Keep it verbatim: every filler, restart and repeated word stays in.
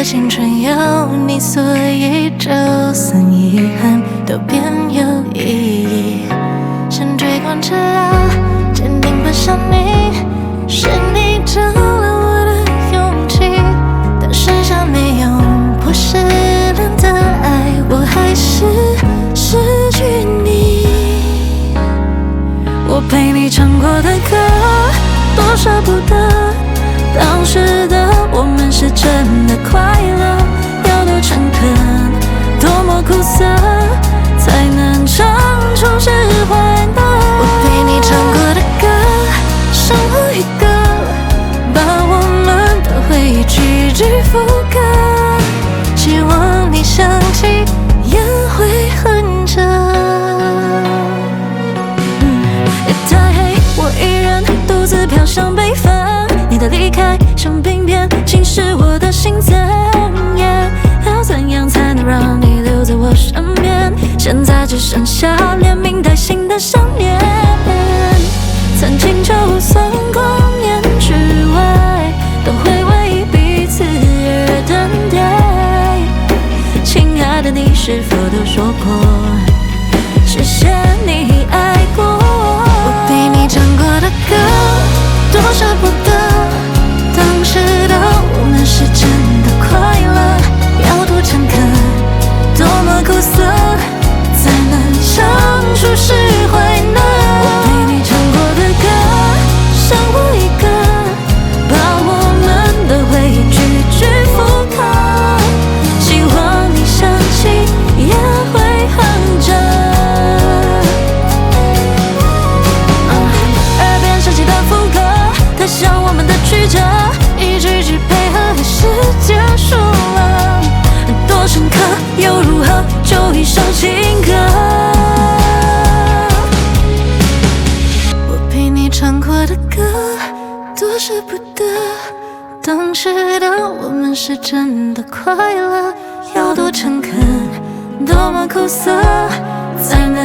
青春有你，所以就算遗憾都变有意义。想追光之了，坚定奔向你，是你挣了我的勇气。但剩下没用破失了的爱，我还是失去你。我陪你唱过的歌，多舍不得。当时的我们是真的快乐，要多诚恳，多么苦涩，才能唱出释怀呢？我陪你唱过的歌，剩我一个，把我们的回忆句句复刻。希望你想起也会哼着。嗯，夜太黑，我一人独自飘向北方。你的离开像冰片侵蚀我的心脏，要怎样才能让你留在我身边？现在只剩下连名带姓的想念。曾经就算光年之外，都会为彼此而等待。亲爱的，你是否都说过谢谢你爱过我？我陪你唱过的歌，多舍不得。当时的我们是真的快乐，要多诚恳，多么苦涩，才能唱出释怀呢？我陪你唱过的歌，剩我一个，把我们的回忆句句复刻。希望你想起也会哼着。嗯，耳边响起的副歌，太像我们的曲折。一句句配合还是结束了，多深刻又如何，就一首情歌。我陪你唱过的歌，多舍不得。当时的我们是真的快乐，要多诚恳，多么苦涩，才能